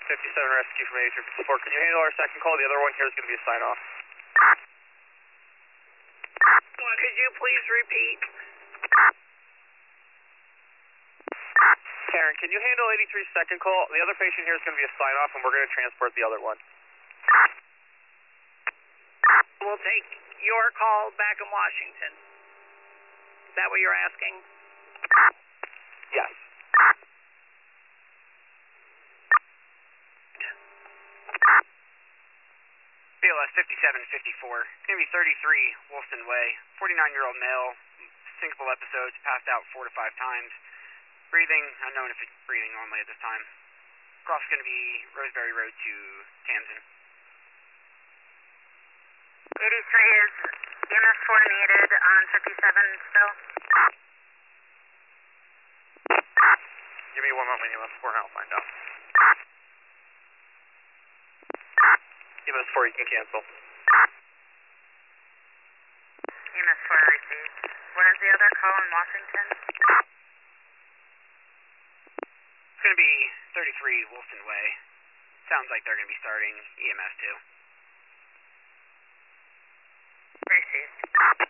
57 rescue from 8354. Can you handle our second call? The other one here is going to be a sign off. Could you please repeat? Karen, can you handle 83's second call? The other patient here is going to be a sign off, and we're going to transport the other one. We'll take your call back in Washington. Is that what you're asking? Yes. BLS 5754. It's going to be 33 Wolfson Way. 49-year-old male, syncopal episodes, passed out 4 to 5 times. Breathing, unknown if it's breathing normally at this time. Cross is going to be Roseberry Road to Tamsin. 83 is EMS 4 needed on 57 still. Give me one moment, EMS 4, and I'll find out. EMS 4, you can cancel. EMS 4 received. What is the other call in Washington? It's going to be 33 Wolfson Way. Sounds like they're going to be starting EMS 2. Received.